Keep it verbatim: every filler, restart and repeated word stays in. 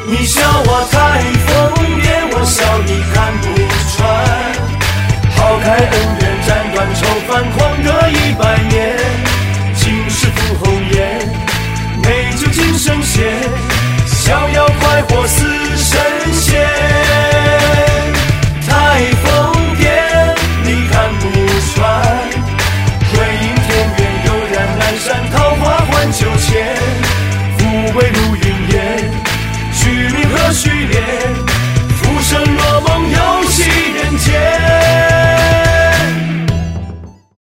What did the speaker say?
你笑我太疯癫，我笑你看不穿。抛开恩怨，斩断愁烦，狂歌一百年。今世赴红颜，美酒敬神仙，逍遥快活似神仙。太疯癫，你看不穿。归隐田园，悠然南山，桃花换酒钱。富贵如云烟，虚名和虚恋。